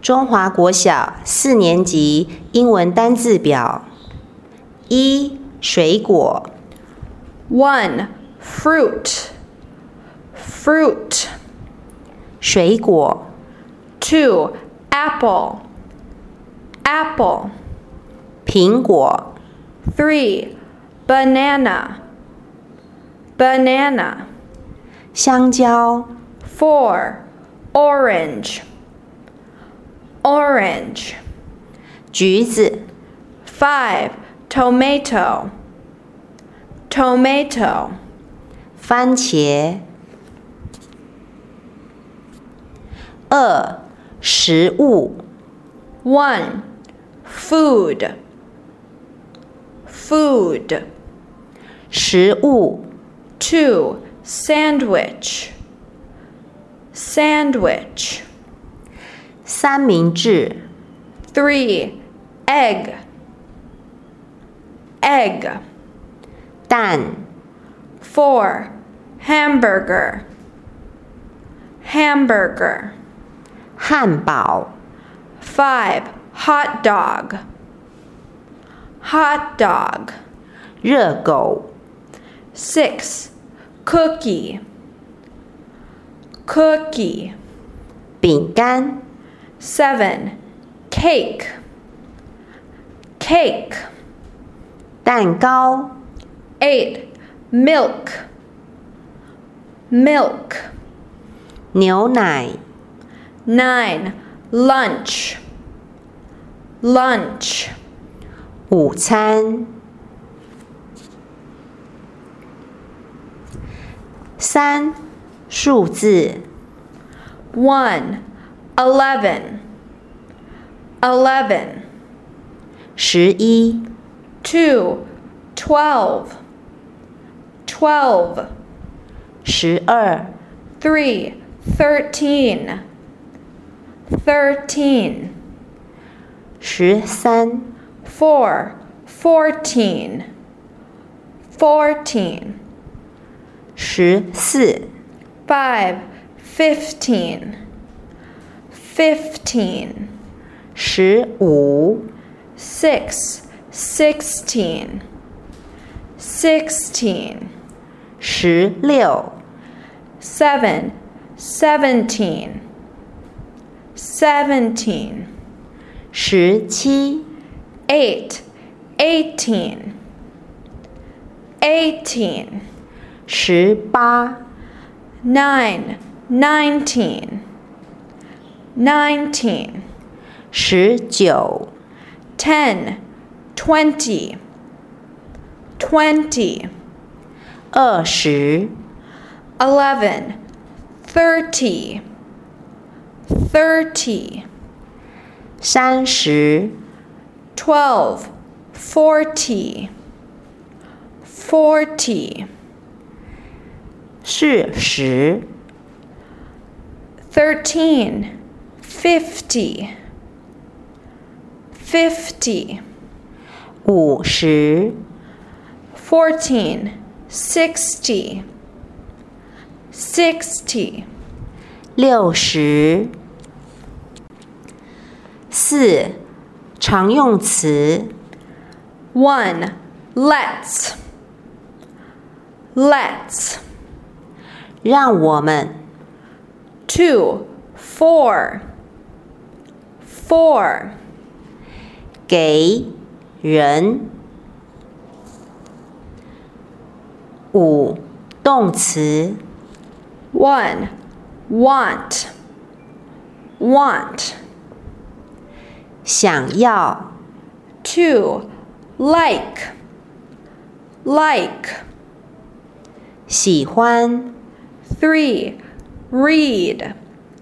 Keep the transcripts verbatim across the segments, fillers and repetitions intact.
中华国小四年级英文单字表。一、水果。 One, fruit, fruit. 水果。 Two, apple, apple. 苹果。 Three, banana, banana. 香蕉。 Four, orange, orange. 橘子。 Five, tomato, tomato. 番茄。二、食物。 One, food, food. 食物。 Two, sandwich, sandwich. 三明治。 Three, egg, egg. 蛋。 Four, hamburger, hamburger. 汉堡。 Five, hot dog, hot dog. 热狗。 Six, cookie, cookie. 饼干。 Seven, cake, cake. 蛋糕。 Eight, milk, milk. 牛奶。 Nine, lunch, lunch. 午餐。三、数字。 One, eleven, eleven. 十一。 Two, twelve, twelve. 十二。 Three, thirteen, thirteen. 十三。 Four, fourteen, fourteen. 十四。 Five, fifteen, fifteen. 十五。 Six, sixteen, sixteen. 十六。 Seven, seventeen, seventeen. 十七。 Eight, eighteen, eighteen. 十八。 Nine, nineteen, nineteen. 十九。 Ten, twenty, twenty. 二十。 Eleven, thirty, thirty. 三十。 Twelve, forty, forty. 四十。 Thirteen, fifty, fifty. 五十。 Fourteen, sixty, sixty. 六十。四、常用词。 One, let's, let's. 让我们。 Two, for, for. 给人。五、动词。 One, want, want. 想要。 Two, like, like. 喜欢。 Three, read,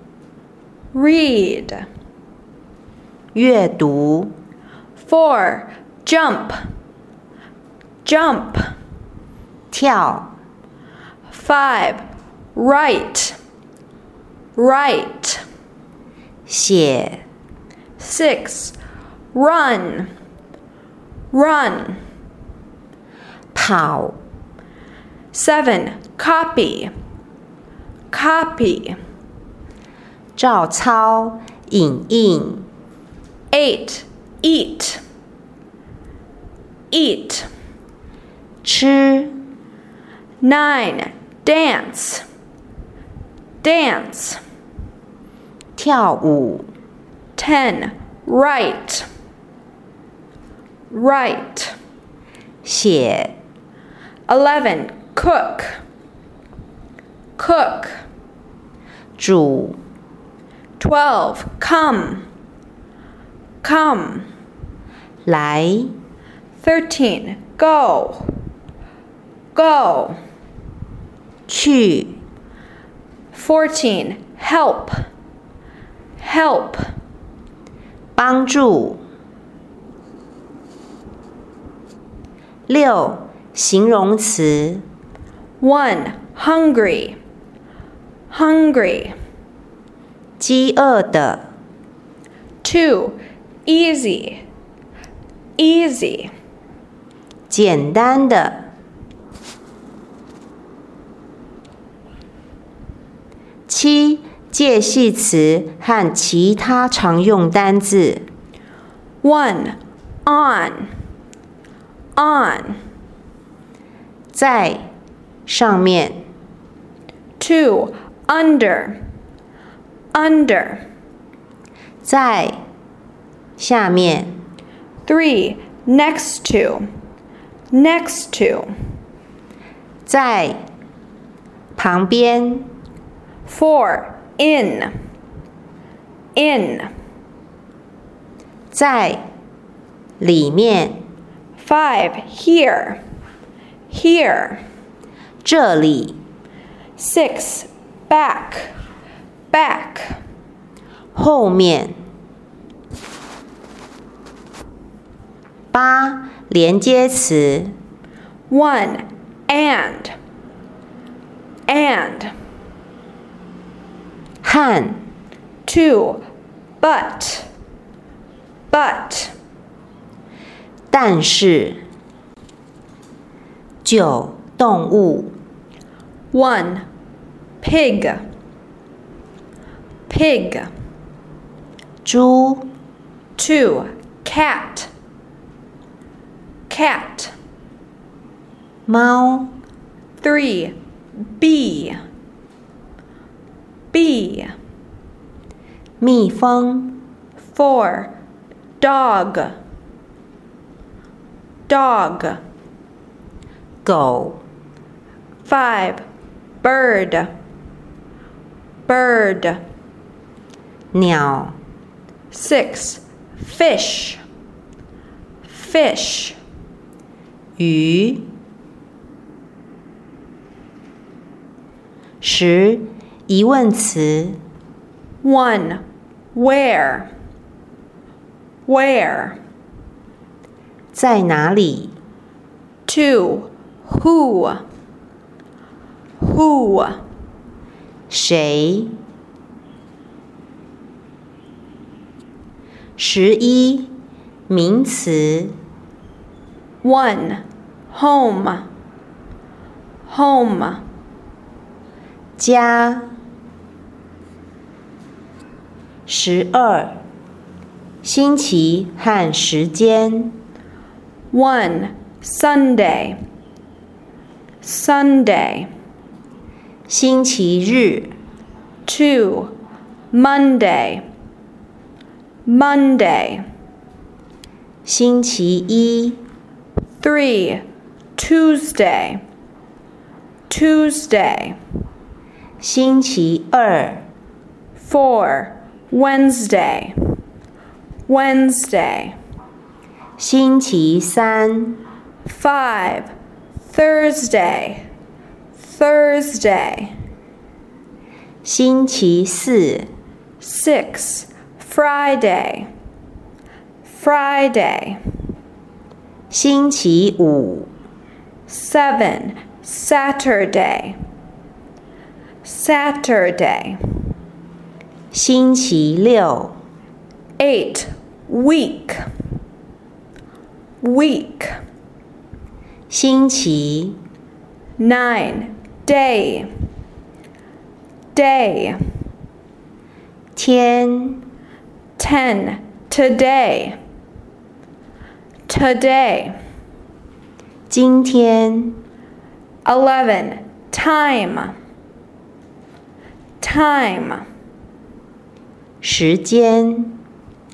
read. 阅读。 Four, jump, jump. 跳。 Five, write, write. 写。 Six, run, run. 跑。 Seven, copy, copy. 照抄、 影印。 eight, eat, eat. 吃。 nine, dance, dance. 跳舞。 ten, write, write. 写。 eleven, cook, cook. 煮。 twelve, come, come. 来。 thirteen, go, go. 去。 fourteen, help, help. 帮助。六。形容词。 one, hungry, hungry. 饥饿的。 two, easy, easy. 简单的。七。介系词和其他常用单字。 one, on, on. 在上面。 two, under, under. 在下面。 three, next to, next to. 在旁边。 four, in, in. 在里面。 five, here, here. 这里。 six, back, back. 后面。八。连接词。 one, and, and. 和。 two, but, but. 但是。九。动物。 one, pig, pig. 猪。 two, cat, cat. 猫。 three, bee, bee. 蜜蜂。 four, dog, dog. 狗。 five, bird, bird. 鸟。 six, fish, fish. 鱼。十。疑问词。 one, where, where. 在哪里。 two, who, who. 谁。十一。名词。 one, home, home. 家。十二。星期和时间。 one, Sunday, Sunday. 星期日。 two, Monday, Monday. 星期一。 three, Tuesday, Tuesday. 星期二。 four, Wednesday, Wednesday. 星期三。 five, Thursday, Thursday. 星期四。 six, Friday, Friday. 星期五。 seven, Saturday, Saturday. 星期六。 eight, week, week. 星期。 nine, day, day. 天。 ten. Today. Today. 今天。 eleven. Time. Time. 时间。